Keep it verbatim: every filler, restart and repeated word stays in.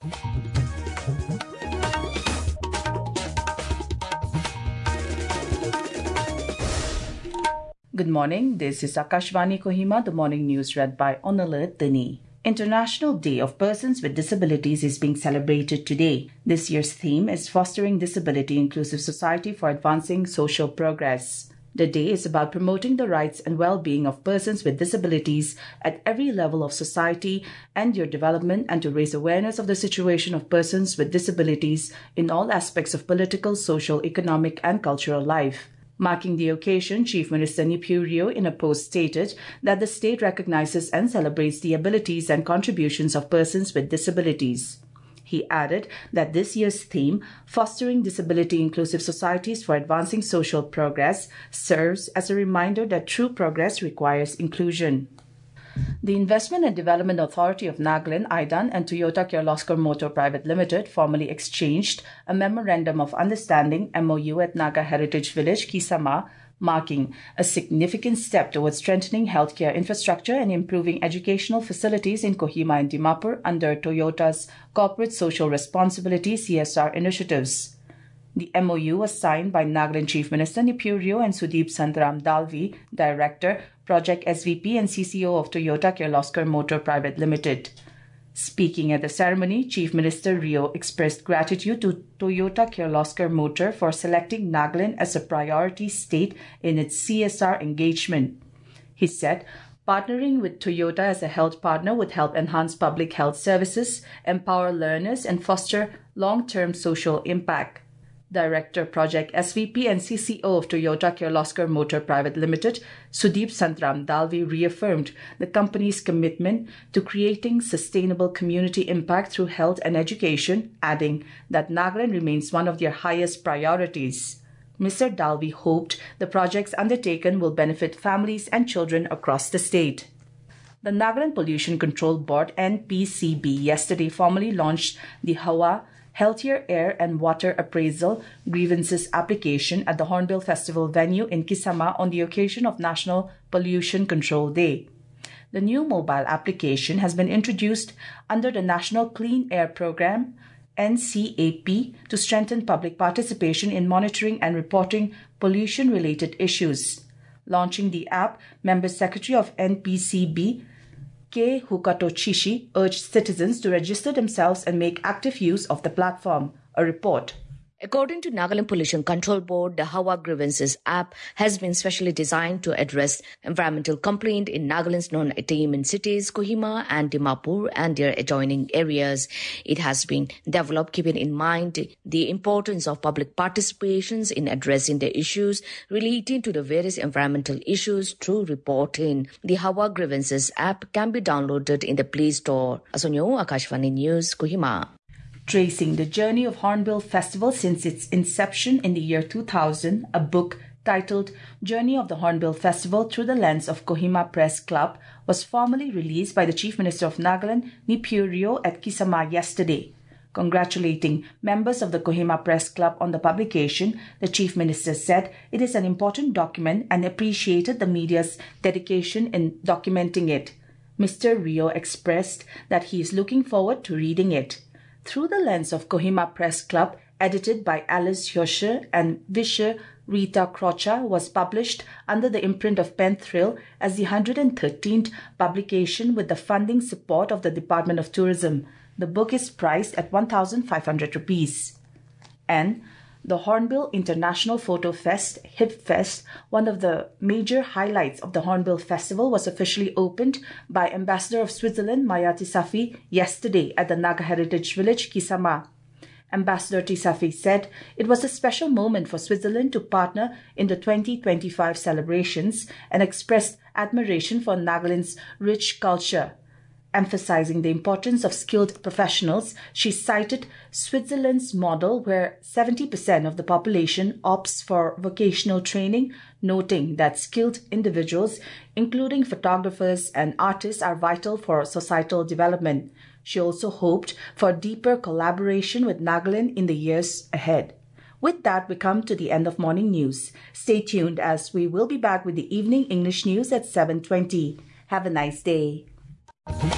Good morning, this is Akashvani Kohima, the morning news read by Onala Dini. International Day of Persons with Disabilities is being celebrated today. This year's theme is Fostering Disability Inclusive Society for Advancing Social Progress. The day is about promoting the rights and well-being of persons with disabilities at every level of society and your development, and to raise awareness of the situation of persons with disabilities in all aspects of political, social, economic and cultural life. Marking the occasion, Chief Minister Neiphiu Rio in a post stated that the state recognizes and celebrates the abilities and contributions of persons with disabilities. He added that this year's theme, Fostering Disability Inclusive Societies for Advancing Social Progress, serves as a reminder that true progress requires inclusion. The Investment and Development Authority of Nagaland, I D A N, and Toyota Kirloskar Motor Private Limited formally exchanged a Memorandum of Understanding M O U at Naga Heritage Village, Kisama, marking a significant step towards strengthening healthcare infrastructure and improving educational facilities in Kohima and Dimapur under Toyota's Corporate Social Responsibility C S R initiatives. The M O U was signed by Nagaland Chief Minister Neiphiu Rio and Sudeep Santaram Dalvi, Director, Project S V P and C C O of Toyota Kirloskar Motor Private Limited. Speaking at the ceremony, Chief Minister Rio expressed gratitude to Toyota Kirloskar Motor for selecting Nagaland as a priority state in its C S R engagement. He said, partnering with Toyota as a health partner would help enhance public health services, empower learners, and foster long-term social impact. Director Project S V P and C C O of Toyota Kirloskar Motor Private Limited, Sudeep Santaram Dalvi, reaffirmed the company's commitment to creating sustainable community impact through health and education, adding that Nagaland remains one of their highest priorities. Mister Dalvi hoped the projects undertaken will benefit families and children across the state. The Nagaland Pollution Control Board N P C B yesterday formally launched the Hawa Healthier Air and Water Appraisal Grievances application at the Hornbill Festival venue in Kisama on the occasion of National Pollution Control Day. The new mobile application has been introduced under the National Clean Air Program N C A P to strengthen public participation in monitoring and reporting pollution-related issues. Launching the app, Member Secretary of N P C B K. Hukato Chishi urged citizens to register themselves and make active use of the platform. A report. According to Nagaland Pollution Control Board, the Hawa Grievances app has been specially designed to address environmental complaints in Nagaland's non-attainment cities, Kohima and Dimapur, and their adjoining areas. It has been developed keeping in mind the importance of public participations in addressing the issues relating to the various environmental issues through reporting. The Hawa Grievances app can be downloaded in the Play Store. Asonyo, Akashvani News, Kohima. Tracing the journey of Hornbill Festival since its inception in the year two thousand, a book titled Journey of the Hornbill Festival Through the Lens of Kohima Press Club was formally released by the Chief Minister of Nagaland, Neiphiu Rio, at Kisama yesterday. Congratulating members of the Kohima Press Club on the publication, the Chief Minister said it is an important document and appreciated the media's dedication in documenting it. Mister Rio expressed that he is looking forward to reading it. Through the Lens of Kohima Press Club, edited by Alice Hirscher and Visher Rita Crocha, was published under the imprint of Pen Thrill as the one hundred thirteenth publication with the funding support of the Department of Tourism. The book is priced at one thousand five hundred rupees. And the Hornbill International Photo Fest, HIPFest, one of the major highlights of the Hornbill Festival, was officially opened by Ambassador of Switzerland Maya Tisafi yesterday at the Naga Heritage Village, Kisama. Ambassador Tisafi said it was a special moment for Switzerland to partner in the twenty twenty-five celebrations and expressed admiration for Nagaland's rich culture. Emphasizing the importance of skilled professionals, she cited Switzerland's model where seventy percent of the population opts for vocational training, noting that skilled individuals, including photographers and artists, are vital for societal development. She also hoped for deeper collaboration with Nagaland in the years ahead. With that, we come to the end of morning news. Stay tuned as we will be back with the evening English news at seven twenty. Have a nice day.